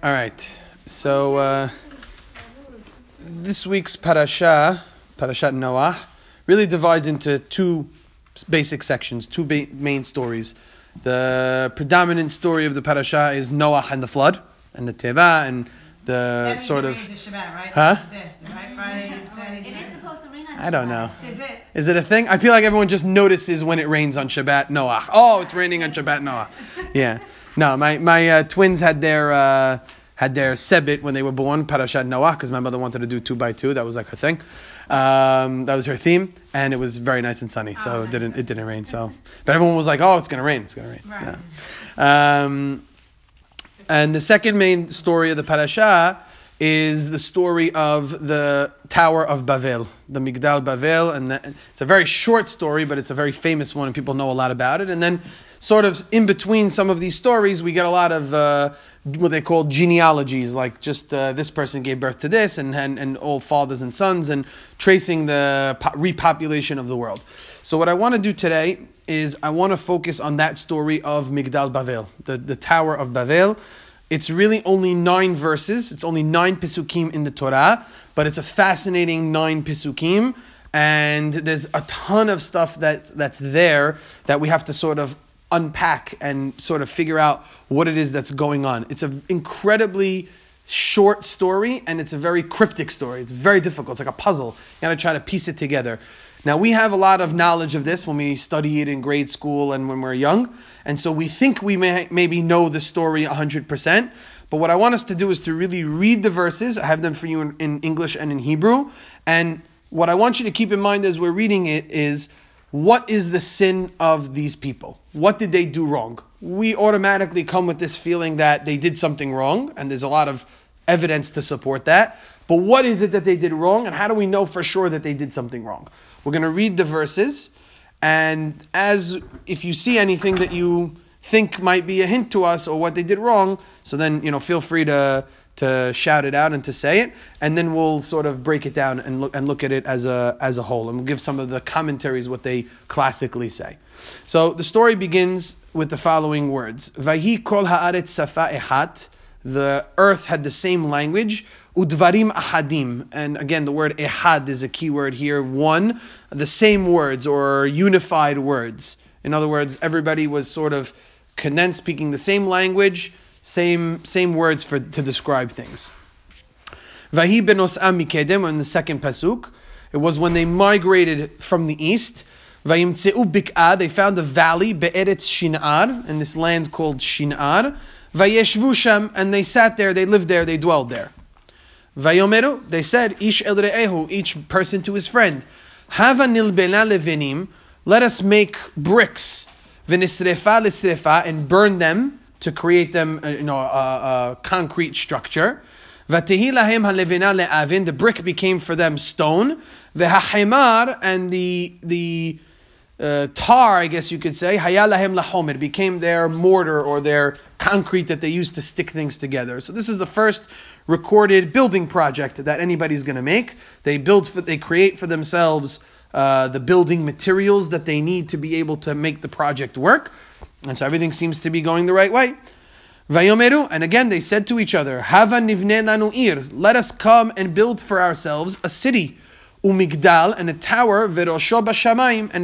All right. So this week's Parashat Noah, really divides into two basic sections, two main stories. The predominant story of the Parashat is Noah and the flood, and the Teva, and the sort of... Shabbat, right? Huh? Right? Friday, Saturday. It is supposed to rain on Shabbat. I don't know. Is it? Is it a thing? I feel like everyone just notices when it rains on Shabbat Noah. Oh, it's raining on Shabbat Noah. Yeah. No, my twins had their sebit when they were born, Parashat Noah, because my mother wanted to do 2 by 2. That was like her thing. That was her theme, and it was very nice and sunny, so it didn't rain. So, but everyone was like, "Oh, it's gonna rain. It's gonna rain." Right. Yeah. And the second main story of the Parasha is the story of the Tower of Bavel, the Migdal Bavel, and it's a very short story, but it's a very famous one, and people know a lot about it. And then, sort of in between some of these stories, we get a lot of what they call genealogies, like just this person gave birth to this, and all fathers and sons, and tracing the repopulation of the world. So what I want to do today is I want to focus on that story of Migdal Bavel, the Tower of Bavel. It's really only 9 verses. It's only 9 Pesukim in the Torah, but it's a fascinating 9 Pesukim, and there's a ton of stuff that's there that we have to sort of unpack and sort of figure out what it is that's going on. It's an incredibly short story, and it's a very cryptic story. It's very difficult. It's like a puzzle. You got to try to piece it together. Now, we have a lot of knowledge of this when we study it in grade school and when we're young, and so we think we maybe know the story 100%, but what I want us to do is to really read the verses. I have them for you in English and in Hebrew, and what I want you to keep in mind as we're reading it is, what is the sin of these people? What did they do wrong? We automatically come with this feeling that they did something wrong, and there's a lot of evidence to support that. But what is it that they did wrong, and how do we know for sure that they did something wrong? We're going to read the verses, and if you see anything that you think might be a hint to us or what they did wrong, so then feel free to shout it out and to say it, and then we'll sort of break it down and look at it as a whole, and we'll give some of the commentaries what they classically say. So the story begins with the following words: Vahi kol haaretz safa echat. The earth had the same language. Udvarim ahadim, and again the word ehad is a key word here. One, the same words or unified words. In other words, everybody was sort of condensed, speaking the same language. Same words to describe things. Vahi benos'am mikedem, in the second pasuk, it was when they migrated from the east. Vayimtzeu bik'ah, they found a valley, be'eretz Shinar, in this land called Shinar. Vayeshvu sham, and they sat there, they lived there, they dwelled there. Vayomeru, they said, ish el re'ehu, each person to his friend. Hava nilbena levenim, let us make bricks, v'nisrefa l'srefa, and burn them, to create them, a concrete structure. V'tehi lahem halevena le'avin, the brick became for them stone. V'hahemar, and the tar, I guess you could say, haya lahem lahomer, became their mortar or their concrete that they used to stick things together. So this is the first recorded building project that anybody's going to make. They create for themselves the building materials that they need to be able to make the project work. And so everything seems to be going the right way. Vayomeru, and again they said to each other, Hava nivne lanu ir, let us come and build for ourselves a city, umigdal, and a tower, verosho bashamayim, and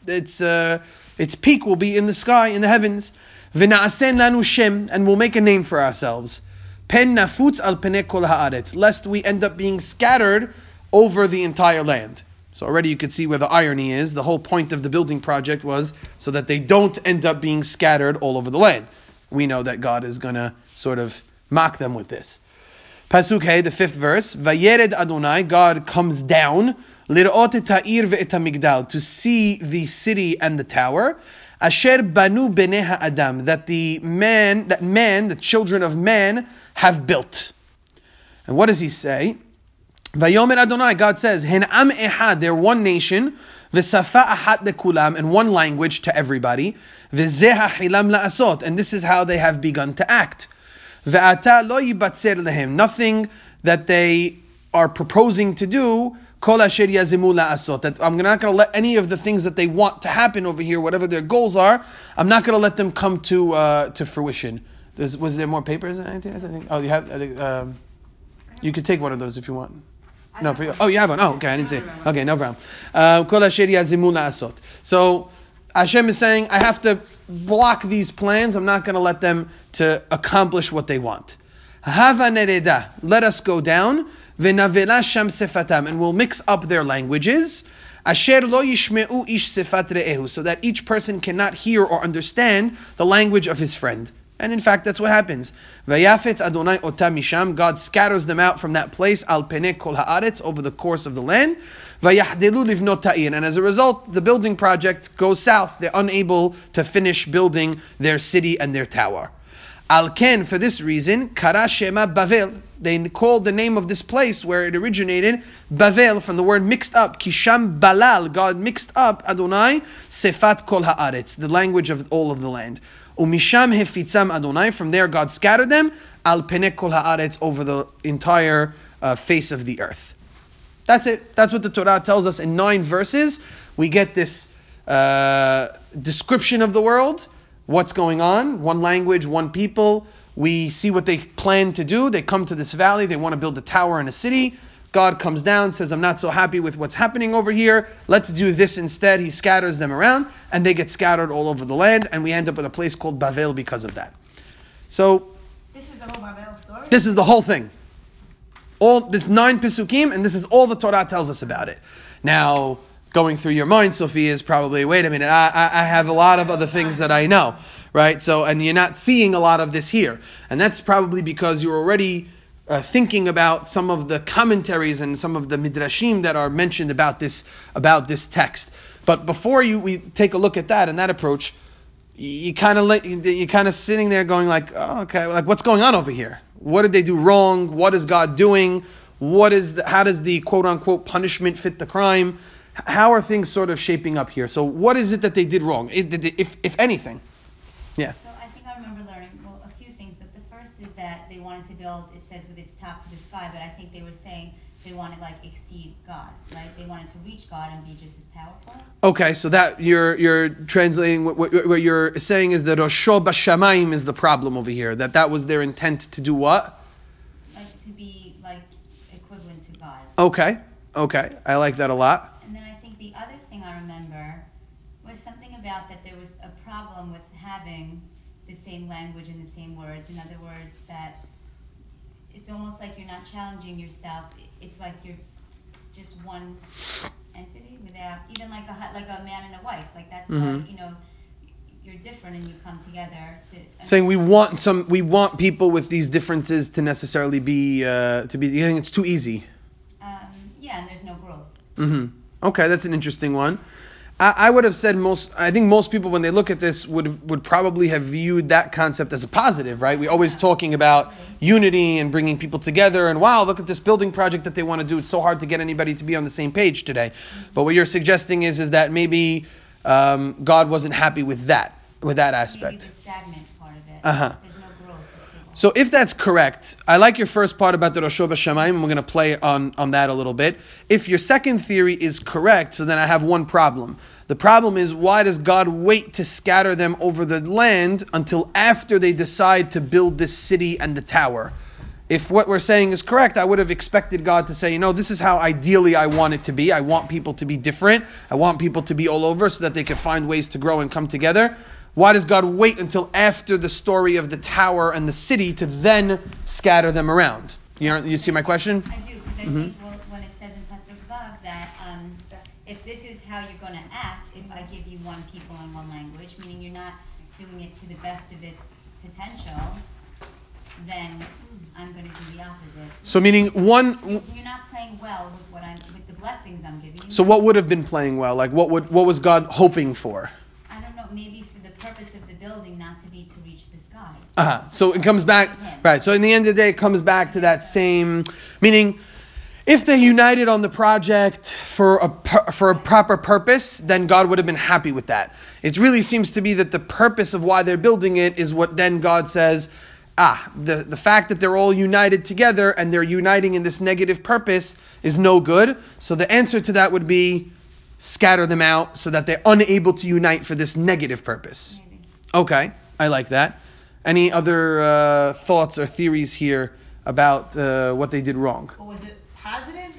its peak will be in the sky, in the heavens. V'na'asen lanu shem, and we'll make a name for ourselves. Pen nafutz al pene kol haaretz, lest we end up being scattered over the entire land. So already you could see where the irony is. The whole point of the building project was so that they don't end up being scattered all over the land. We know that God is going to sort of mock them with this. Pasuk Hey, the 5th verse. Vayered Adonai, God comes down, lir'ot et ha'ir ve'et ha'migdal, to see the city and the tower. Asher banu bnei ha'adam, that the children of man have built. And what does he say? Vayomer Adonai, God says, Hen am ehad, they're one nation, v'safa ahat lekulam, and one language to everybody, v'zeh hachilam la'asot, and this is how they have begun to act. Ve'ata lo yibatzer lehem, nothing that they are proposing to do, kol asher yazimu la'asot, that I'm not going to let any of the things that they want to happen over here, whatever their goals are, I'm not going to let them come to fruition. Was there more papers? I think. Oh, you have. I think, you could take one of those if you want. No, for you. Oh, you have one. Oh, okay. I didn't see it. Okay, no problem. So Hashem is saying, I have to block these plans. I'm not going to let them to accomplish what they want. Hava nereda. Let us go down. V'navela sham sefatam, and we'll mix up their languages. Asher lo yishme'u ish sefat re'ehu, so that each person cannot hear or understand the language of his friend. And in fact, that's what happens. Vayafet Adonai otam misham, God scatters them out from that place, al penei kol haaretz, over the course of the land. Vayahdelu livnot ta'ir, and as a result, the building project goes south. They're unable to finish building their city and their tower. Al ken, for this reason, kara shema Bavel. They called the name of this place where it originated Bavel, from the word mixed up. Kisham balal, God mixed up Adonai sefat kol haaretz, the language of all of the land. Umisham hefitzam Adonai, from there God scattered them al penei kol haaretz, over the entire face of the earth. That's it. That's what the Torah tells us in 9 verses. We get this description of the world, what's going on, one language, one people. We see what they plan to do. They come to this valley. They want to build a tower and a city. God comes down, says, I'm not so happy with what's happening over here. Let's do this instead. He scatters them around, and they get scattered all over the land, and we end up with a place called Bavel because of that. So, This is the whole Babel story? this is the whole thing. All this 9 Pesukim, and this is all the Torah tells us about it. Now, going through your mind, Sophia, is probably, wait a minute, I have a lot of other things that I know, right? So, and you're not seeing a lot of this here. And that's probably because you're already thinking about some of the commentaries and some of the midrashim that are mentioned about this text. But before we take a look at that and that approach, you kind of sitting there going like, oh, okay, like what's going on over here? What did they do wrong? What is God doing? How does the quote unquote punishment fit the crime? How are things sort of shaping up here? So what is it that they did wrong, if anything? Yeah. So I think I remember learning, a few things, but the first is that they wanted to build, it says with its top to the sky, but I think they were saying they wanted to exceed God, right? They wanted to reach God and be just as powerful. Okay, so that you're translating what you're saying is that Rosho Bashamayim is the problem over here. That was their intent to do what? To be equivalent to God. Okay, I like that a lot. And then I think the other thing I remember was something about that there was a problem with having the same language and the same words. In other words, that it's almost like you're not challenging yourself. It's like you're just one entity without even like a man and a wife. That's why you're different and you come together to. Saying we want people with these differences to necessarily be I think it's too easy. Yeah, and there's no growth. Mm-hmm. Okay, that's an interesting one. I would have said I think most people when they look at this would probably have viewed that concept as a positive, right? We're always talking about unity and bringing people together and wow, look at this building project that they want to do. It's so hard to get anybody to be on the same page today. But what you're suggesting is that maybe God wasn't happy with that aspect. Maybe the stagnant part of it. Uh-huh. There's no growth with people. So if that's correct, I like your first part about the Rosho Bashamayim, and we're going to play on that a little bit. If your second theory is correct, so then I have one problem. The problem is, why does God wait to scatter them over the land until after they decide to build this city and the tower? If what we're saying is correct, I would have expected God to say, this is how ideally I want it to be. I want people to be different. I want people to be all over so that they could find ways to grow and come together. Why does God wait until after the story of the tower and the city to then scatter them around? You see my question? I do, because I think when it says in Pasuk Vav that if this is how you're going to act, if I give you one people and one language, meaning you're not doing it to the best of its potential, then I'm going to do the opposite. So meaning You're not playing well with the blessings I'm giving you. So what would have been playing well? What was God hoping for? I don't know, maybe for the purpose of the building not to be to reach the sky. So it comes back, right? So in the end of the day, it comes back to that same meaning. If they united on the project for a proper purpose, then God would have been happy with that. It really seems to be that the purpose of why they're building it is what then God says, the fact that they're all united together and they're uniting in this negative purpose is no good. So the answer to that would be scatter them out so that they're unable to unite for this negative purpose. Maybe. Okay, I like that. Any other thoughts or theories here about what they did wrong? Or was it positive?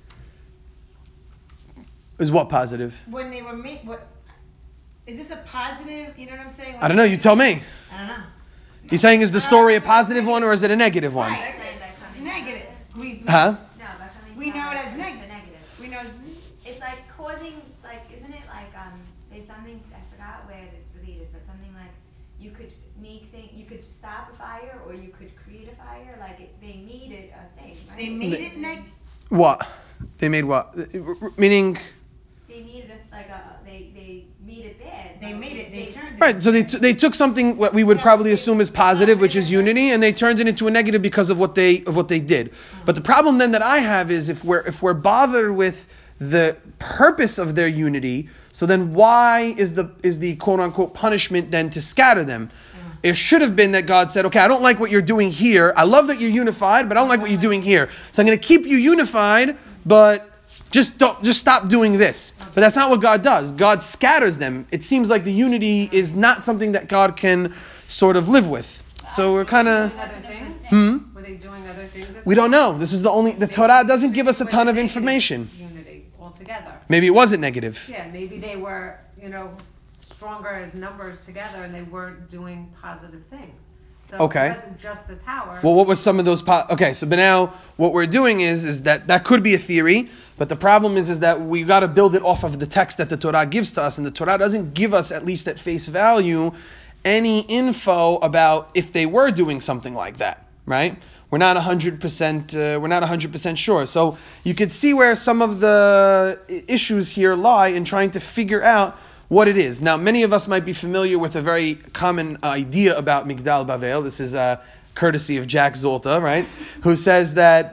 Is what positive? When they were is this a positive? You know what I'm saying? I don't know. You tell me. I don't know. You're saying is the story a positive one or is it a negative one? Right. It's negative. Huh? No, but something We know it as the negative. negative. We know It's like causing, like, isn't it like, there's something, I forgot where it's related, but something like you could you could stop a fire or you could create a fire, like they made it a thing, right? they made it negative. What? They made what? Meaning... They made it they made it bad. They made it. They turned it. Right, so they took something what we would probably assume is positive, which is unity, and they turned it into a negative because of what they did. But the problem then that I have is if we're bothered with the purpose of their unity, so then why is the quote unquote punishment then to scatter them? It should have been that God said, okay, I don't like what you're doing here. I love that you're unified, but I don't like what you're doing here. So I'm going to keep you unified, but just stop doing this. But that's not what God does. God scatters them. It seems like the unity is not something that God can sort of live with. So we're kind of... Other things? Were they doing other things? We don't know. This is the Torah doesn't give us a ton of information. Unity altogether. Maybe it wasn't negative. Yeah, maybe they were, stronger as numbers together and they weren't doing positive things. So Okay. It wasn't just the tower. Well, what was some of those... Okay, so but now what we're doing is that could be a theory, but the problem is that we got to build it off of the text that the Torah gives to us, and the Torah doesn't give us, at least at face value, any info about if they were doing something like that, right? We're not 100% sure. So you could see where some of the issues here lie in trying to figure out what it is. Now, many of us might be familiar with a very common idea about Migdal Bavel. This is courtesy of Jack Zolta, right? Who says that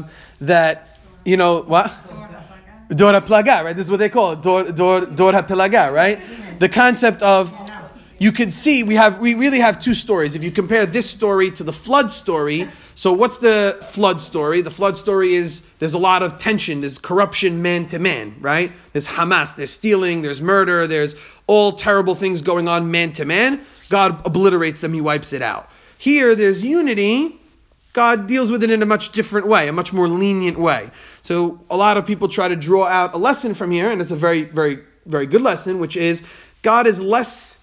what? Dor HaPlaga, right? This is what they call it. Dor HaPelaga, right? The concept of, you could see, we really have two stories. If you compare this story to the flood story, so what's the flood story? The flood story is, there's a lot of tension, there's corruption man to man, right? There's Hamas, there's stealing, there's murder, there's all terrible things going on man to man. God obliterates them, he wipes it out. Here, there's unity. God deals with it in a much different way, a much more lenient way. So a lot of people try to draw out a lesson from here, and it's a very, very, very good lesson, which is God is less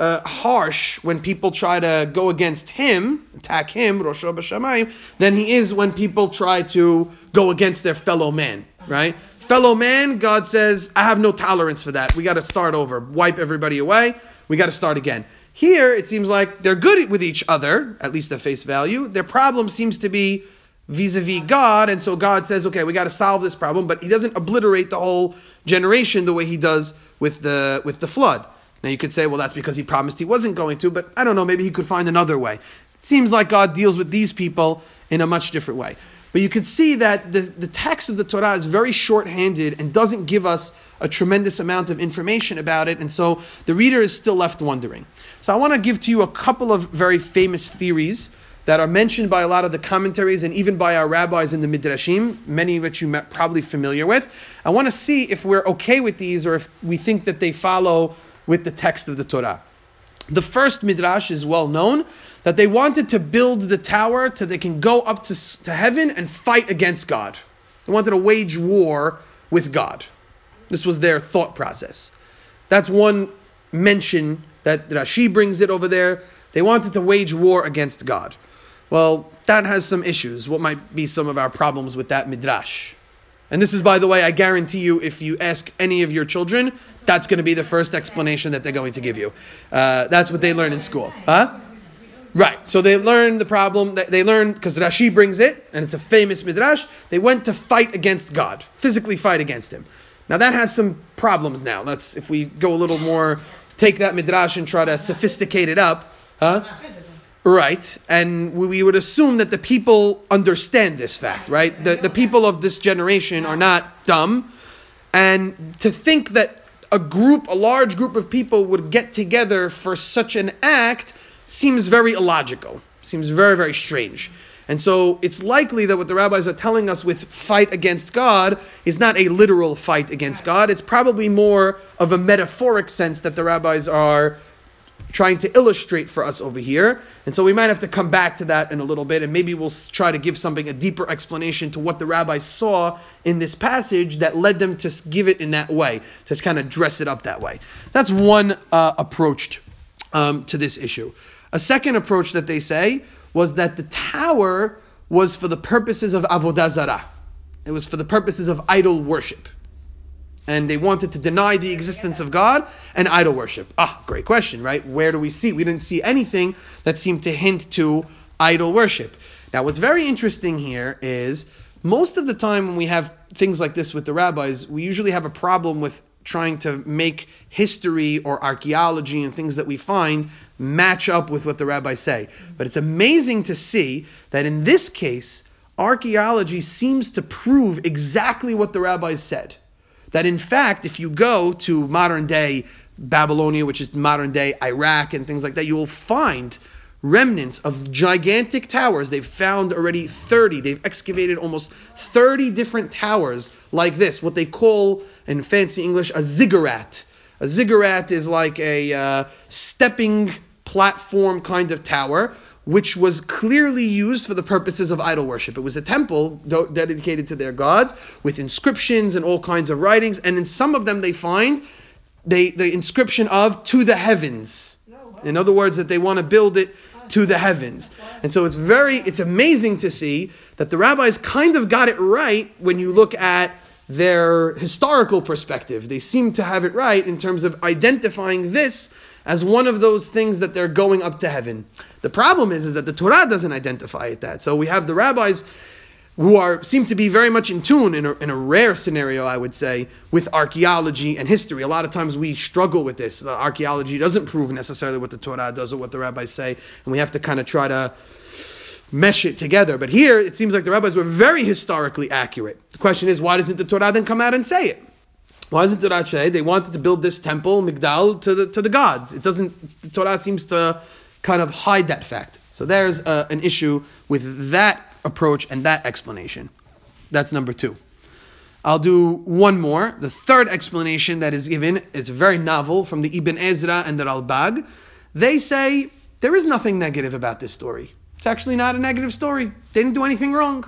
harsh when people try to go against him, attack him, Rosho B'Shamayim, than he is when people try to go against their fellow man, right? Fellow man, God says, I have no tolerance for that. We got to start over. Wipe everybody away. We got to start again. Here, it seems like they're good with each other, at least at face value. Their problem seems to be vis-a-vis God, and so God says, okay, we got to solve this problem, but he doesn't obliterate the whole generation the way he does with the flood. Now you could say, well, that's because he promised he wasn't going to, but I don't know, maybe he could find another way. It seems like God deals with these people in a much different way. But you could see that the text of the Torah is very short-handed and doesn't give us a tremendous amount of information about it, and so the reader is still left wondering. So I want to give to you a couple of very famous theories that are mentioned by a lot of the commentaries and even by our rabbis in the Midrashim, many of which you're probably familiar with. I want to see if we're okay with these or if we think that they follow with the text of the Torah. The first Midrash is well known, that they wanted to build the tower so they can go up to heaven and fight against God. They wanted to wage war with God. This was their thought process. That's one mention that Rashi brings it over there. They wanted to wage war against God. Well, that has some issues. What might be some of our problems with that Midrash? And this is, by the way, I guarantee you, if you ask any of your children, that's going to be the first explanation that they're going to give you. That's what they learn in school. Huh? Right. So they learn the problem. They learn, because Rashi brings it, and it's a famous Midrash, they went to fight against God, physically fight against him. Now that has some problems now. If we go a little more, take that Midrash and try to sophisticate it up. Huh? Right, and we would assume that the people understand this fact, right? The people of this generation are not dumb, and to think that a large group of people would get together for such an act seems very illogical, seems very, very strange. And so it's likely that what the rabbis are telling us with fight against God is not a literal fight against God. It's probably more of a metaphoric sense that the rabbis are trying to illustrate for us over here. And so we might have to come back to that in a little bit, and maybe we'll try to give a deeper explanation to what the rabbis saw in this passage that led them to give it in that way, to kind of dress it up that way. That's one approach to this issue. A second approach that they say was that the tower was for the purposes of avodah zarah. It was for the purposes of idol worship. And they wanted to deny the existence of God and idol worship. Great question, right? Where do we see? We didn't see anything that seemed to hint to idol worship. Now, what's very interesting here is most of the time when we have things like this with the rabbis, we usually have a problem with trying to make history or archaeology and things that we find match up with what the rabbis say. But it's amazing to see that in this case, archaeology seems to prove exactly what the rabbis said. That in fact, if you go to modern day Babylonia, which is modern day Iraq and things like that, you will find remnants of gigantic towers. They've found already 30. They've excavated almost 30 different towers like this, what they call in fancy English a ziggurat. A ziggurat is like a stepping platform kind of tower, which was clearly used for the purposes of idol worship. It was a temple dedicated to their gods with inscriptions and all kinds of writings. And in some of them they find the inscription of "to the heavens." In other words, that they want to build it to the heavens. And so it's amazing to see that the rabbis kind of got it right when you look at their historical perspective. They seem to have it right in terms of identifying this as one of those things that they're going up to heaven. The problem is that the Torah doesn't identify it that. So we have the rabbis who seem to be very much in tune, in a rare scenario, I would say, with archaeology and history. A lot of times we struggle with this. The archaeology doesn't prove necessarily what the Torah does or what the rabbis say, and we have to kind of try to mesh it together. But here, it seems like the rabbis were very historically accurate. The question is, why doesn't the Torah then come out and say it? Why doesn't the Torah say they wanted to build this temple, Migdal, to the gods? It doesn't. The Torah seems to kind of hide that fact. So there's an issue with that approach and that explanation. That's number 2. I'll do one more. The third explanation that is given is very novel from the Ibn Ezra and the Ralbag. They say there is nothing negative about this story. It's actually not a negative story. They didn't do anything wrong.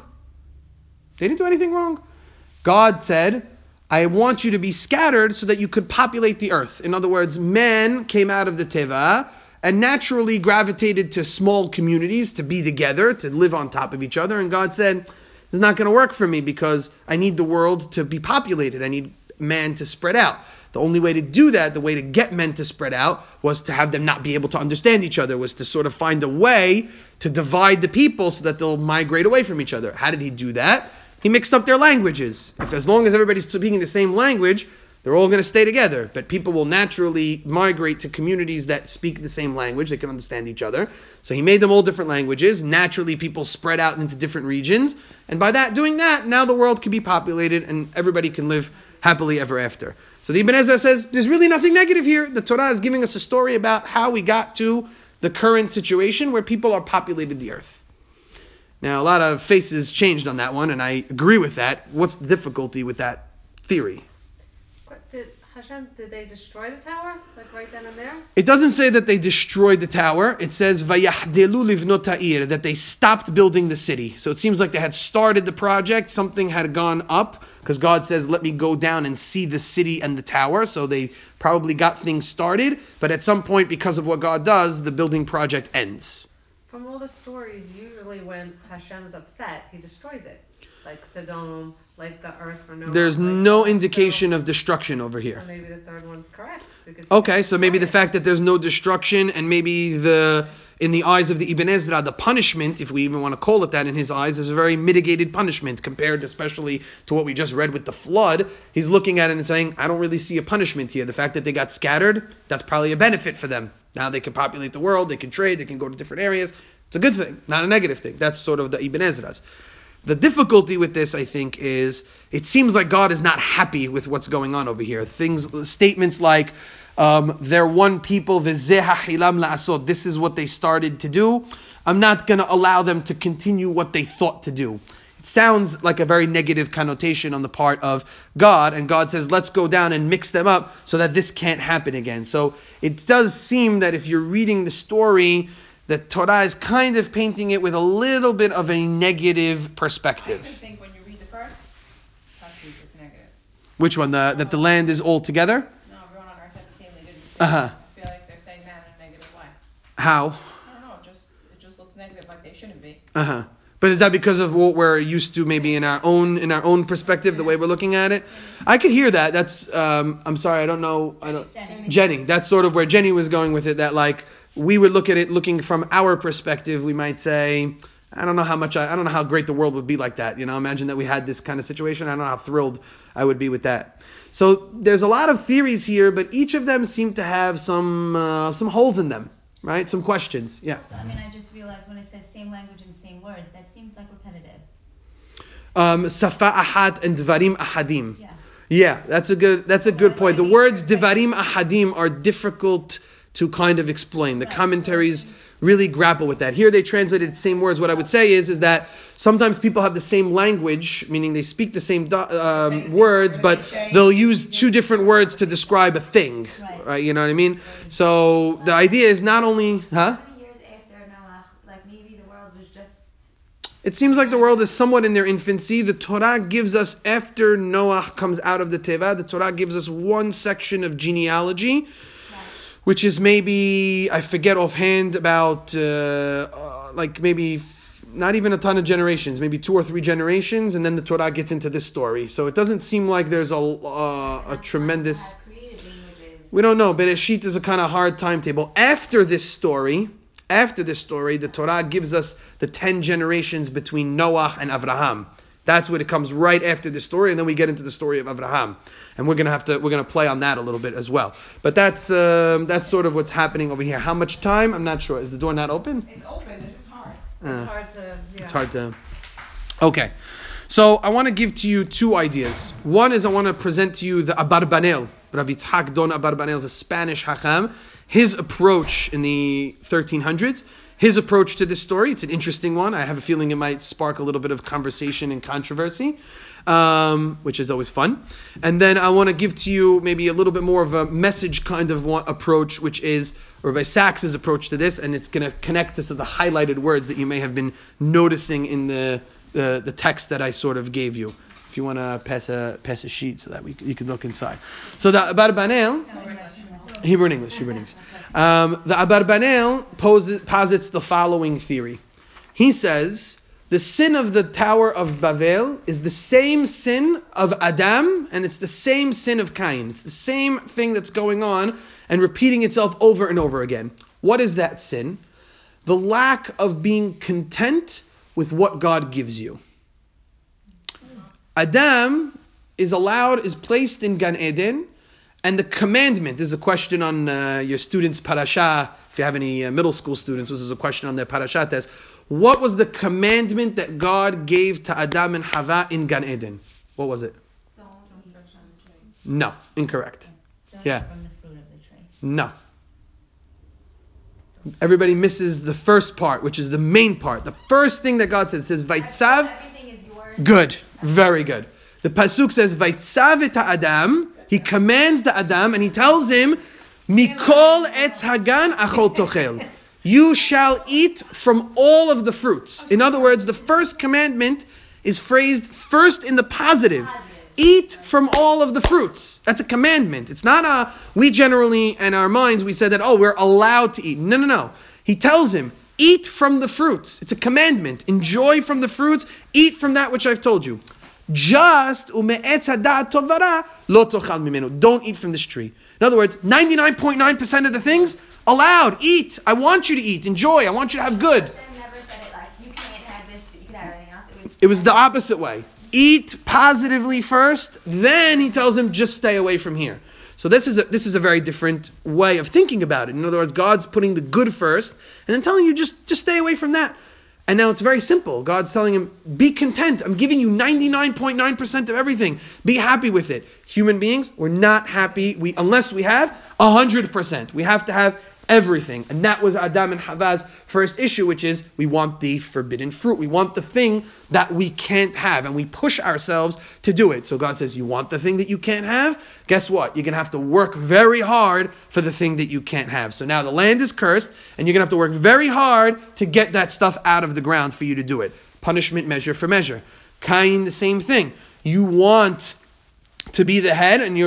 They didn't do anything wrong. God said, I want you to be scattered so that you could populate the earth. In other words, man came out of the Teva and naturally gravitated to small communities to be together, to live on top of each other. And God said, it's not going to work for me because I need the world to be populated. I need man to spread out. The only way to do that, the way to get men to spread out, was to have them not be able to understand each other, was to sort of find a way to divide the people so that they'll migrate away from each other. How did he do that? He mixed up their languages. As long as everybody's speaking the same language, they're all going to stay together. But people will naturally migrate to communities that speak the same language. They can understand each other. So he made them all different languages. Naturally, people spread out into different regions. And by doing that, now the world can be populated and everybody can live happily ever after. So the Ibn Ezra says, there's really nothing negative here. The Torah is giving us a story about how we got to the current situation where people are populated the earth. Now, a lot of faces changed on that one, and I agree with that. What's the difficulty with that theory? Did they destroy the tower? Like right then and there? It doesn't say that they destroyed the tower. It says Vayahdelu livnot ha'ir, that they stopped building the city. So it seems like they had started the project. Something had gone up because God says, let me go down and see the city and the tower. So they probably got things started. But at some point, because of what God does, the building project ends. From all the stories, usually when Hashem is upset, he destroys it. Like Sodom, like the earth for Noah. There's no indication of destruction over here. So maybe the third one's correct. Okay, so maybe the fact that there's no destruction and maybe in the eyes of the Ibn Ezra, the punishment, if we even want to call it that in his eyes, is a very mitigated punishment compared especially to what we just read with the flood. He's looking at it and saying, I don't really see a punishment here. The fact that they got scattered, that's probably a benefit for them. Now they can populate the world, they can trade, they can go to different areas. It's a good thing, not a negative thing. That's sort of the Ibn Ezra's. The difficulty with this, I think, is it seems like God is not happy with what's going on over here. Statements like, they're one people, v'zeh hachilam la'asot. This is what they started to do. I'm not going to allow them to continue what they thought to do. sounds like a very negative connotation on the part of God, and God says, let's go down and mix them up so that this can't happen again. So it does seem that if you're reading the story, the Torah is kind of painting it with a little bit of a negative I perspective. even think when you read the first passage, it's negative. Which one? That the land is all together? No, everyone on earth had the same. They didn't. Uh-huh. I feel like they're saying that in a negative way. How? I don't know. It just looks negative, like they shouldn't be. Uh-huh. But is that because of what we're used to, maybe in our own perspective, the way we're looking at it? I could hear that. That's I'm sorry, I don't know. Jenny. That's sort of where Jenny was going with it. That like we would look at it, looking from our perspective, we might say, I don't know how great the world would be like that. Imagine that we had this kind of situation. I don't know how thrilled I would be with that. So there's a lot of theories here, but each of them seem to have some holes in them, right? Some questions. Yeah. So, I just realized when it says same language and same words, that seems like repetitive. Safa ahad and dvarim ahadim. Yeah. Yeah, that's a good point. The words divarim ahadim are difficult to kind of explain. The commentaries really grapple with that. Here they translated same words. What I would say is that sometimes people have the same language, meaning they speak the same words, but they'll use two different words to describe a thing. Right? You know what I mean? So the idea is not only, How many years after Noah, like maybe the world was just... It seems like the world is somewhat in their infancy. The Torah gives us, after Noah comes out of the Teva, the Torah gives us one section of genealogy, which is maybe, I forget offhand, about maybe not even a ton of generations, maybe 2 or 3 generations, and then the Torah gets into this story. So it doesn't seem like there's a tremendous... We don't know. Bereshit is a kind of hard timetable. After this story, the Torah gives us the 10 generations between Noah and Avraham. That's what it comes right after the story, and then we get into the story of Avraham, and we're gonna play on that a little bit as well. But that's sort of what's happening over here. How much time? I'm not sure. Is the door not open? It's open. It's just hard. It's hard to. Yeah. It's hard to. Okay, so I want to give to you 2 ideas. One is I want to present to you the Abarbanel. Rav Yitzhak Don Abarbanel is a Spanish Hacham. His approach in the 1300s. His approach to this story, it's an interesting one. I have a feeling it might spark a little bit of conversation and controversy, which is always fun. And then I want to give to you maybe a little bit more of a message kind of approach, which is Rabbi Sachs' approach to this, and it's going to connect us to the highlighted words that you may have been noticing in the text that I sort of gave you. If you want to pass a sheet so that you can look inside. So the Abarbanel, Hebrew and English. The Abarbanel posits the following theory. He says the sin of the Tower of Bavel is the same sin of Adam, and it's the same sin of Cain. It's the same thing that's going on and repeating itself over and over again. What is that sin? The lack of being content with what God gives you. Adam is placed in Gan Eden, and the commandment, this is a question on your students' parasha, if you have any middle school students, this is a question on their parasha test. What was the commandment that God gave to Adam and Hava in Gan Eden? What was it? Don't eat from the tree. No, incorrect. Yeah. From the fruit of the tree. No. Everybody misses the first part, which is the main part. The first thing that God says Vaitzav. Everything is yours. Good. Very good. The pasuk says Vaitzav et Adam. He commands the Adam and he tells him, Mikol etz hagan achol tochel. You shall eat from all of the fruits. In other words, the first commandment is phrased first in the positive. Eat from all of the fruits. That's a commandment. It's not we generally, in our minds, we said that, we're allowed to eat. No. He tells him, eat from the fruits. It's a commandment. Enjoy from the fruits. Eat from that which I've told you. Just ume'etz hadat tovara lo tochal mimenu. Don't eat from this tree. In other words, 99.9% of the things allowed. Eat. I want you to eat. Enjoy. I want you to have good. Hashem never said it like you can't have this, but you can have everything else. It was the opposite way. Eat positively first, then he tells him just stay away from here. So this is a very different way of thinking about it. In other words, God's putting the good first and then telling you just stay away from that. And now it's very simple. God's telling him, be content. I'm giving you 99.9% of everything. Be happy with it. Human beings, we're not happy unless we have 100%. We have to have Everything. And that was Adam and Hava's first issue, which is we want the forbidden fruit. We want the thing that we can't have, and we push ourselves to do it. So God says, you want the thing that you can't have? Guess what? You're going to have to work very hard for the thing that you can't have. So now the land is cursed, and you're going to have to work very hard to get that stuff out of the ground for you to do it. Punishment measure for measure. Cain, the same thing. You want to be the head, and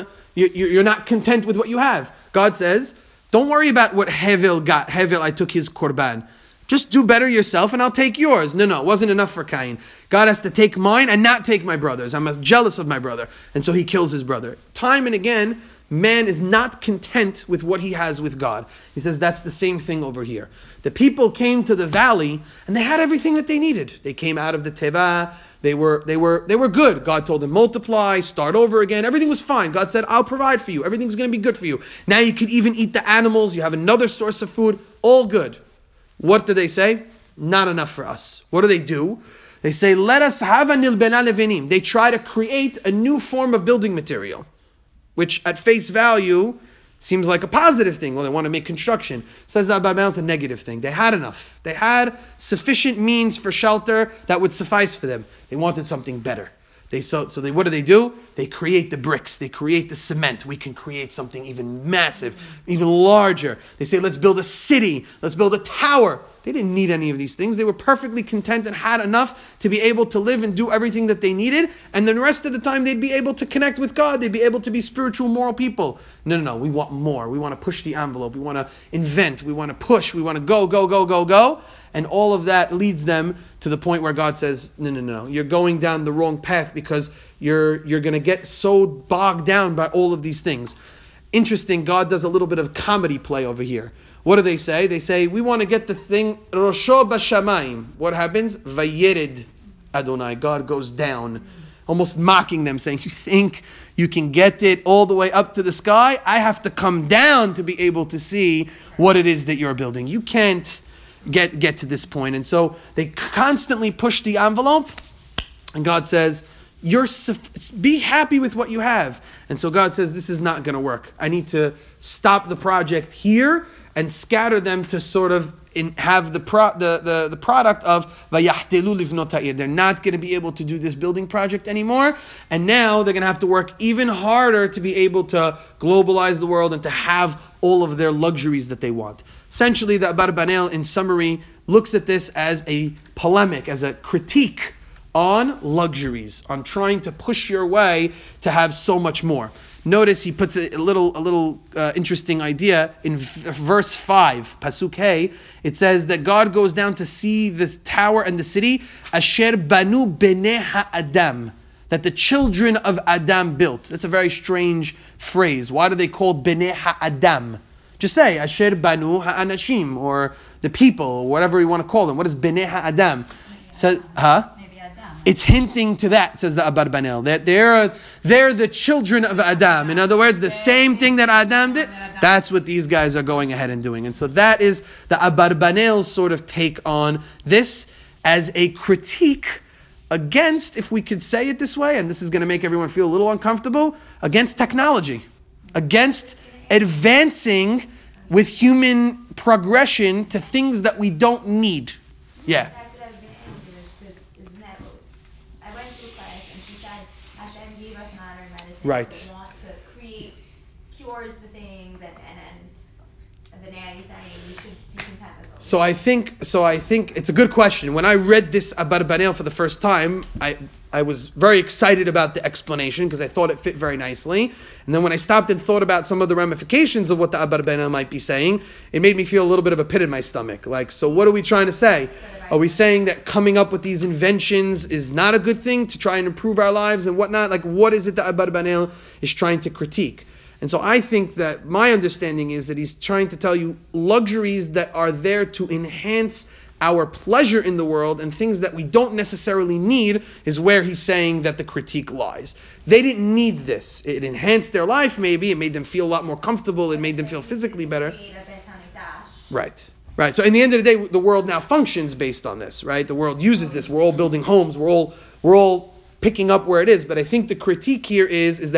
you're not content with what you have. God says, don't worry about what Hevel got. Hevel, I took his korban. Just do better yourself and I'll take yours. No, it wasn't enough for Cain. God has to take mine and not take my brother's. I'm jealous of my brother. And so he kills his brother. Time and again, man is not content with what he has with God. He says that's the same thing over here. The people came to the valley and they had everything that they needed. They came out of the Teva. They were good. God told them, multiply, start over again. Everything was fine. God said, I'll provide for you. Everything's going to be good for you. Now you could even eat the animals. You have another source of food. All good. What do they say? Not enough for us. What do? They say, let us have a nilbena levinim. They try to create a new form of building material, which at face value seems like a positive thing. Well, they want to make construction. Says that about it's a negative thing. They had enough. They had sufficient means for shelter that would suffice for them. They wanted something better. What do? They create the bricks. They create the cement. We can create something even massive, even larger. They say, let's build a city. Let's build a tower. They didn't need any of these things. They were perfectly content and had enough to be able to live and do everything that they needed. And then the rest of the time, they'd be able to connect with God. They'd be able to be spiritual, moral people. No. We want more. We want to push the envelope. We want to invent. We want to push. We want to go. And all of that leads them to the point where God says, no. You're going down the wrong path because you're going to get so bogged down by all of these things. Interesting, God does a little bit of comedy play over here. What do they say? They say, we want to get the thing, Rosho Bashamayim. What happens? Vayered Adonai. God goes down, almost mocking them, saying, you think you can get it all the way up to the sky? I have to come down to be able to see what it is that you're building. You can't get to this point. And so they constantly push the envelope, and God says, be happy with what you have. And so God says, this is not going to work. I need to stop the project here and scatter them to sort of have the product of vayahtelu livnot ha'ir. They're not going to be able to do this building project anymore, and now they're going to have to work even harder to be able to globalize the world and to have all of their luxuries that they want. Essentially, the Abarbanel, in summary, looks at this as a polemic, as a critique on luxuries, on trying to push your way to have so much more. Notice he puts a little interesting idea in verse 5, Pasuk Hey. It says that God goes down to see the tower and the city, Asher banu bnei ha'adam, that the children of Adam built. That's a very strange phrase. Why do they call bnei ha'adam? Just say Asher banu ha'anashim, or the people, or whatever you want to call them. What is bnei ha'adam? It's hinting to that, says the Abarbanel, that they're the children of Adam. In other words, the same thing that Adam did, that's what these guys are going ahead and doing. And so that is the Abarbanel's sort of take on this as a critique against, if we could say it this way, and this is going to make everyone feel a little uncomfortable, against technology, against advancing with human progression to things that we don't need. Yeah. That's what I was going to ask you. Isn't that what I went to a class and she said Hashem gave us modern medicine. Right. So we want to create cures to things, and now you're saying we should be content with those. So I think it's a good question. When I read this Abarbanel for the first time, I was very excited about the explanation because I thought it fit very nicely. And then when I stopped and thought about some of the ramifications of what the Abarbanel might be saying, it made me feel a little bit of a pit in my stomach. Like, so what are we trying to say? Are we saying that coming up with these inventions is not a good thing to try and improve our lives and whatnot? Like, what is it that Abarbanel is trying to critique? And so I think that my understanding is that he's trying to tell you luxuries that are there to enhance our pleasure in the world, and things that we don't necessarily need is where he's saying that the critique lies. They didn't need this. It enhanced their life maybe, it made them feel a lot more comfortable, it made them feel physically better. Right. So in the end of the day, the world now functions based on this, right? The world uses this. We're all building homes. We're all picking up where it is. But I think the critique here is that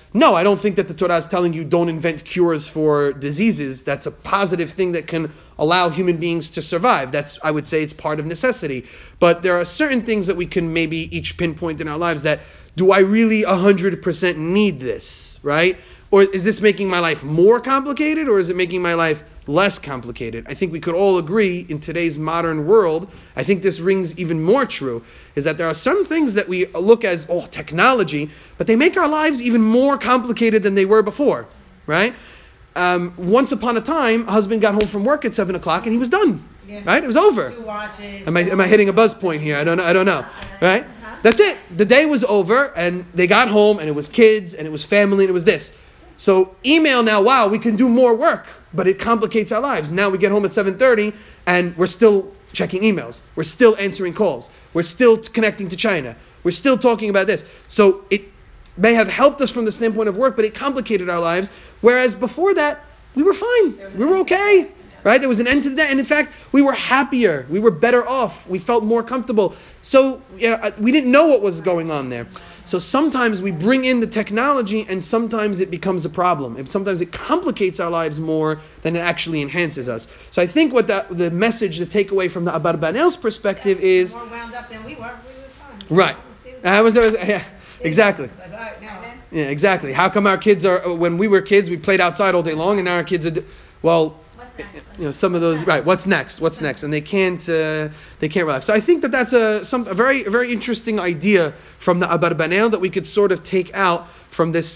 No, I don't think that the Torah is telling you don't invent cures for diseases. That's a positive thing that can allow human beings to survive. I would say it's part of necessity. But there are certain things that we can maybe each pinpoint in our lives that, do I really 100% need this, right? Or is this making my life more complicated, or is it making my life less complicated? I think we could all agree in today's modern world, I think this rings even more true, is that there are some things that we look as, technology, but they make our lives even more complicated than they were before, right? Once upon a time, a husband got home from work at 7 o'clock and he was done, right? It was over. 2 watches. Am I hitting a buzz point here? I don't know, right? That's it. The day was over and they got home and it was kids and it was family and it was this. So email now, wow, we can do more work, but it complicates our lives. Now we get home at 7:30 and we're still checking emails. We're still answering calls. We're still connecting to China. We're still talking about this. So it may have helped us from the standpoint of work, but it complicated our lives. Whereas before that, we were fine. We were okay. Right? There was an end to the day. And in fact, we were happier. We were better off. We felt more comfortable. So we didn't know what was going on there. So sometimes we bring in the technology and sometimes it becomes a problem. And sometimes it complicates our lives more than it actually enhances us. So I think what the message, the takeaway from the Abarbanel's perspective is... More wound up than we were. We were fine. Right. Exactly. It's like, all right, now. Yeah, exactly. How come our kids are... When we were kids, we played outside all day long and now our kids are... some of those, right? What's next? And they can't relax. So I think that's a very, very interesting idea from the Abarbanel that we could sort of take out from this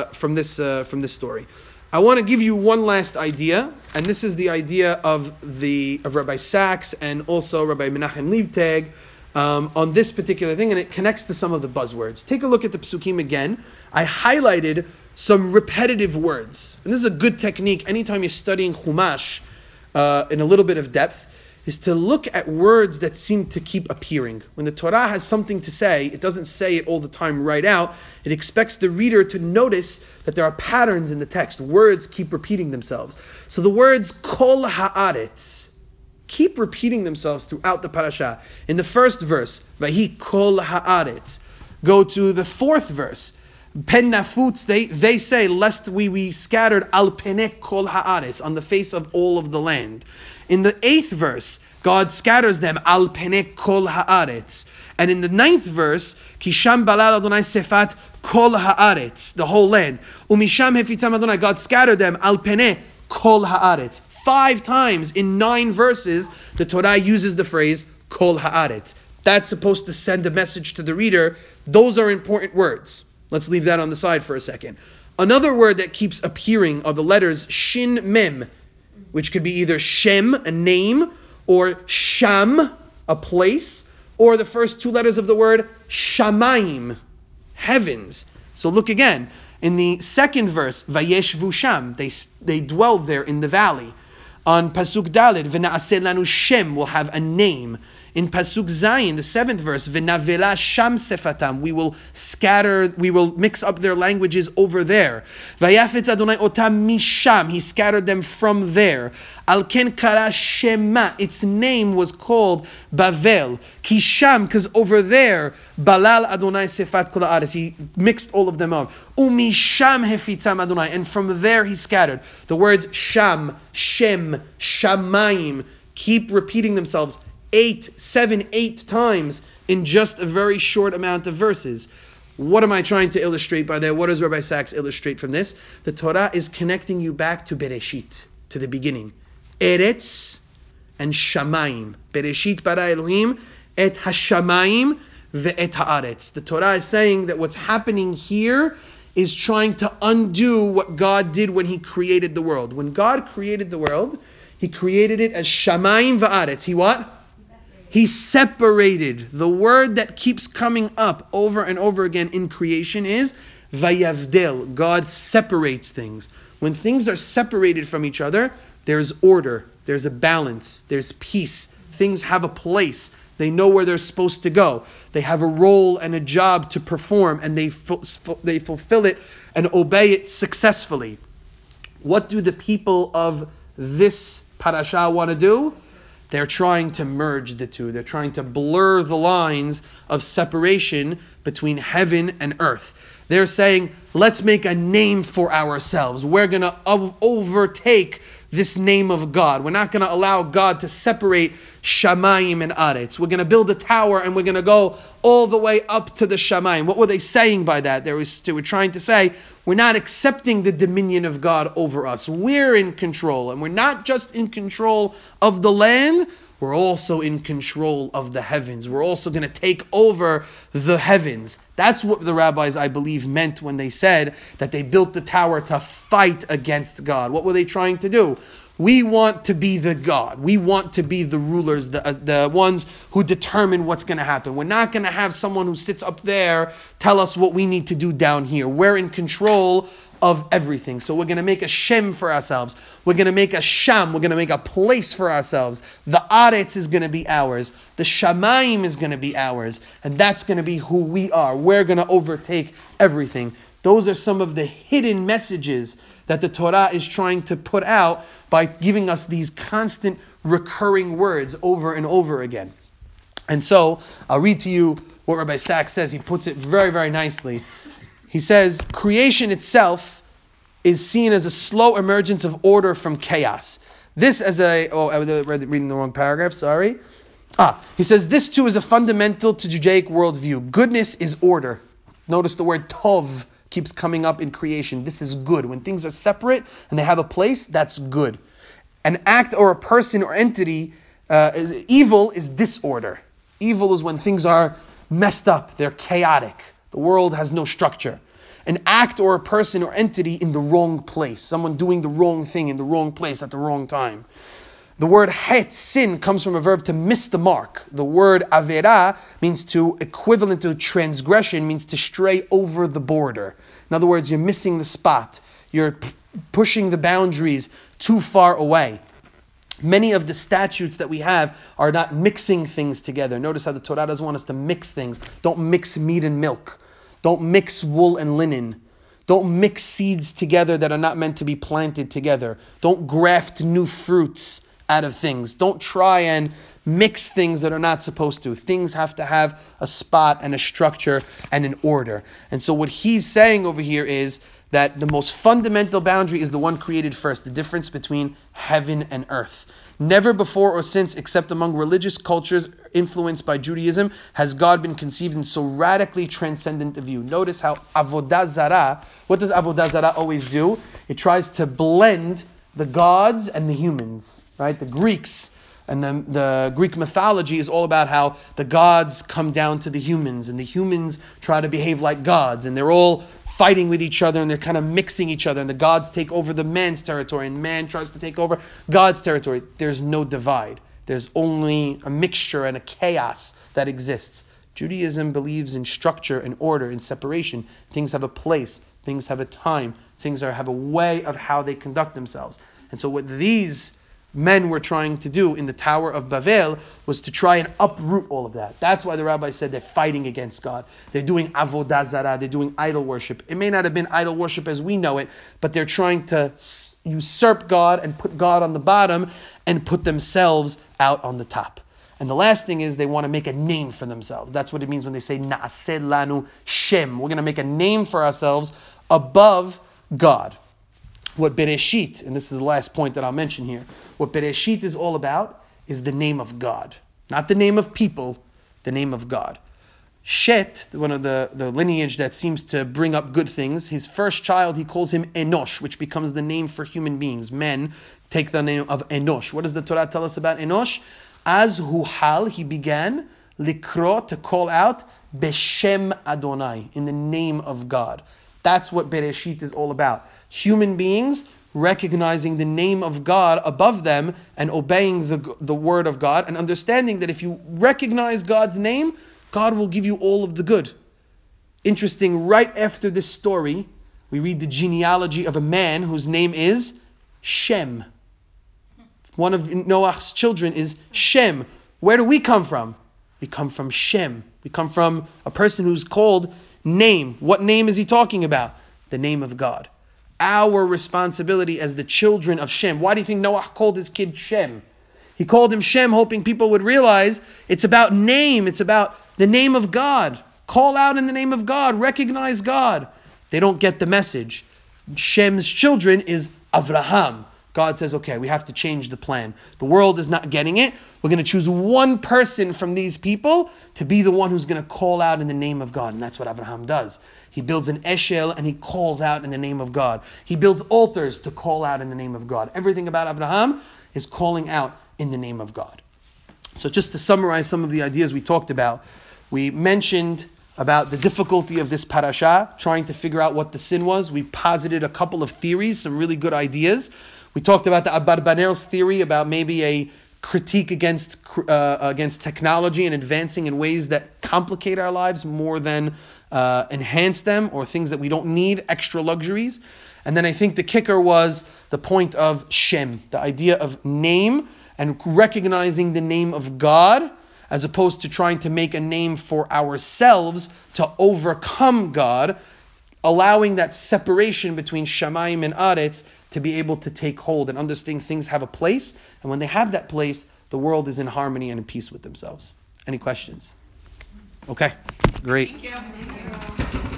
story. I want to give you one last idea, and this is the idea of Rabbi Sachs and also Rabbi Menachem Leibtag on this particular thing, and it connects to some of the buzzwords. Take a look at the psukim again. I highlighted some repetitive words. And this is a good technique anytime you're studying Chumash in a little bit of depth, is to look at words that seem to keep appearing. When the Torah has something to say, it doesn't say it all the time right out. It expects the reader to notice that there are patterns in the text. Words keep repeating themselves. So the words kol haaretz keep repeating themselves throughout the parasha. In the first verse, vahi kol haaretz. Go to the fourth verse, Pen nafutz, they say, lest we scattered al pene kol haaretz, on the face of all of the land. In the 8th verse, God scatters them al pene kol haaretz. And in the 9th verse, Kisham balal Adonai sefat kol haaretz, the whole land. Umisham hefitzam Adonai, God scattered them al pene kol haaretz. 5 times in 9 verses, the Torah uses the phrase kol haaretz. That's supposed to send a message to the reader. Those are important words. Let's leave that on the side for a second. Another word that keeps appearing are the letters shin mem, which could be either shem, a name, or sham, a place, or the first 2 letters of the word shamayim, heavens. So look again. In the 2nd verse, vayeshvu sham, they dwell there in the valley. On Pasuk Daled, v'na'aseh lanu shem, will have a name. In Pasuk Zayin, the 7th verse, v'navela sham sefatam, we will mix up their languages over there. Vayafetz Adonai otam misham, he scattered them from there. Al ken kara shema, its name was called Bavel. Kisham, because over there, balal Adonai sefat kol haaretz, he mixed all of them up. Umisham hefitzam Adonai, and from there he scattered. The words sham, shem, shamayim keep repeating themselves 8 times in just a very short amount of verses. What am I trying to illustrate by that? What does Rabbi Sachs illustrate from this? The Torah is connecting you back to Bereshit, to the beginning. Eretz and Shamayim. Bereshit bara Elohim et hashamayim ve'et haaretz. The Torah is saying that what's happening here is trying to undo what God did when He created the world. When God created the world, He created it as Shamayim va'aretz. He what? He separated. The word that keeps coming up over and over again in creation is vayavdel. God separates things. When things are separated from each other, there's order, there's a balance, there's peace. Things have a place. They know where they're supposed to go. They have a role and a job to perform, and they fulfill it and obey it successfully. What do the people of this parasha want to do? They're trying to merge the two. They're trying to blur the lines of separation between heaven and earth. They're saying, let's make a name for ourselves. We're going to overtake this name of God. We're not going to allow God to separate Shamayim and Aretz. We're going to build a tower and we're going to go all the way up to the Shamayim. What were they saying by that? They were trying to say, we're not accepting the dominion of God over us. We're in control. And we're not just in control of the land, we're also in control of the heavens. We're also going to take over the heavens. That's what the rabbis, I believe, meant when they said that they built the tower to fight against God. What were they trying to do? We want to be the God. We want to be the rulers, the ones who determine what's going to happen. We're not going to have someone who sits up there tell us what we need to do down here. We're in control of everything. So we're going to make a Shem for ourselves. We're going to make a Sham. We're going to make a place for ourselves. The Aretz is going to be ours. The Shamayim is going to be ours. And that's going to be who we are. We're going to overtake everything. Those are some of the hidden messages that the Torah is trying to put out by giving us these constant recurring words over and over again. And so I'll read to you what Rabbi Sachs says. He puts it very, very nicely. He says, creation itself is seen as a slow emergence of order from chaos. This as I was reading the wrong paragraph, sorry. He says, this too is a fundamental to Judaic worldview. Goodness is order. Notice the word tov keeps coming up in creation. This is good. When things are separate and they have a place, that's good. An act or a person or entity, evil is disorder. Evil is when things are messed up, they're chaotic. The world has no structure. An act or a person or entity in the wrong place. Someone doing the wrong thing in the wrong place at the wrong time. The word het, sin, comes from a verb to miss the mark. The word avera means to, equivalent to transgression, means to stray over the border. In other words, you're missing the spot. You're pushing the boundaries too far away. Many of the statutes that we have are not mixing things together. Notice how the Torah doesn't want us to mix things. Don't mix meat and milk. Don't mix wool and linen. Don't mix seeds together that are not meant to be planted together. Don't graft new fruits out of things. Don't try and mix things that are not supposed to. Things have to have a spot and a structure and an order. And so what he's saying over here is that the most fundamental boundary is the one created first, the difference between heaven and earth. Never before or since, except among religious cultures influenced by Judaism, has God been conceived in so radically transcendent a view. Notice how Avodah Zarah, what does Avodah Zarah always do? It tries to blend the gods and the humans, right? The Greeks and the Greek mythology is all about how the gods come down to the humans and the humans try to behave like gods, and they're all fighting with each other and they're kind of mixing each other, and the gods take over the man's territory and man tries to take over God's territory. There's no divide. There's only a mixture and a chaos that exists. Judaism believes in structure and order and separation. Things have a place. Things have a time. Things have a way of how they conduct themselves. And so what these men were trying to do in the Tower of Babel was to try and uproot all of that. That's why the rabbi said they're fighting against God. They're doing avodah zarah. They're doing idol worship. It may not have been idol worship as we know it, but they're trying to usurp God and put God on the bottom and put themselves out on the top. And the last thing is they want to make a name for themselves. That's what it means when they say na'aseh lanu shem. We're going to make a name for ourselves above God. What Bereshit, and this is the last point that I'll mention here, what Bereshit is all about is the name of God. Not the name of people, the name of God. Shet, one of the lineage that seems to bring up good things, his first child, he calls him Enosh, which becomes the name for human beings. Men take the name of Enosh. What does the Torah tell us about Enosh? As Huhal, he began, Likro, to call out, Beshem Adonai, in the name of God. That's what Bereshit is all about. Human beings recognizing the name of God above them and obeying the word of God and understanding that if you recognize God's name, God will give you all of the good. Interesting, right after this story, we read the genealogy of a man whose name is Shem. One of Noah's children is Shem. Where do we come from? We come from Shem. We come from a person who's called name. What name is he talking about? The name of God. Our responsibility as the children of Shem. Why do you think Noah called his kid Shem? He called him Shem, hoping people would realize it's about name. It's about the name of God. Call out in the name of God. Recognize God. They don't get the message. Shem's children is Avraham. God says, okay, we have to change the plan. The world is not getting it. We're going to choose one person from these people to be the one who's going to call out in the name of God. And that's what Avraham does. He builds an eshel and he calls out in the name of God. He builds altars to call out in the name of God. Everything about Avraham is calling out in the name of God. So just to summarize some of the ideas we talked about, we mentioned about the difficulty of this parasha, trying to figure out what the sin was. We posited a couple of theories, some really good ideas. We talked about the Abarbanel's theory about maybe a critique against technology and advancing in ways that complicate our lives more than enhance them, or things that we don't need, extra luxuries. And then I think the kicker was the point of Shem, the idea of name and recognizing the name of God, as opposed to trying to make a name for ourselves to overcome God, allowing that separation between Shamayim and Aretz to be able to take hold and understand things have a place. And when they have that place, the world is in harmony and in peace with themselves. Any questions? Okay, great. Thank you.